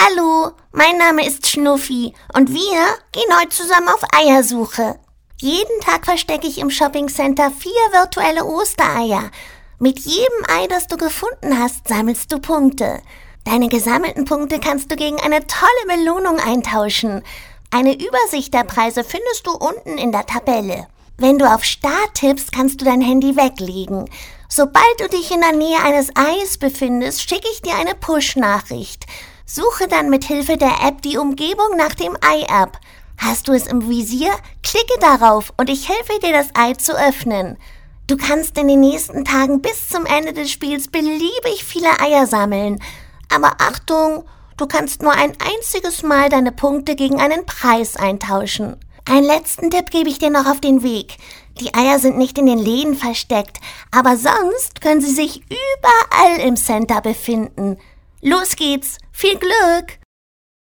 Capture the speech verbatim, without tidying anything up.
Hallo, mein Name ist Schnuffi und wir gehen heute zusammen auf Eiersuche. Jeden Tag verstecke ich im Shoppingcenter vier virtuelle Ostereier. Mit jedem Ei, das du gefunden hast, sammelst du Punkte. Deine gesammelten Punkte kannst du gegen eine tolle Belohnung eintauschen. Eine Übersicht der Preise findest du unten in der Tabelle. Wenn du auf Start tippst, kannst du dein Handy weglegen. Sobald du dich in der Nähe eines Eis befindest, schicke ich dir eine Push-Nachricht. Suche dann mit Hilfe der App die Umgebung nach dem Ei ab. Hast du es im Visier? Klicke darauf und ich helfe dir, das Ei zu öffnen. Du kannst in den nächsten Tagen bis zum Ende des Spiels beliebig viele Eier sammeln. Aber Achtung, du kannst nur ein einziges Mal deine Punkte gegen einen Preis eintauschen. Einen letzten Tipp gebe ich dir noch auf den Weg. Die Eier sind nicht in den Läden versteckt, aber sonst können sie sich überall im Center befinden. Los geht's, viel Glück!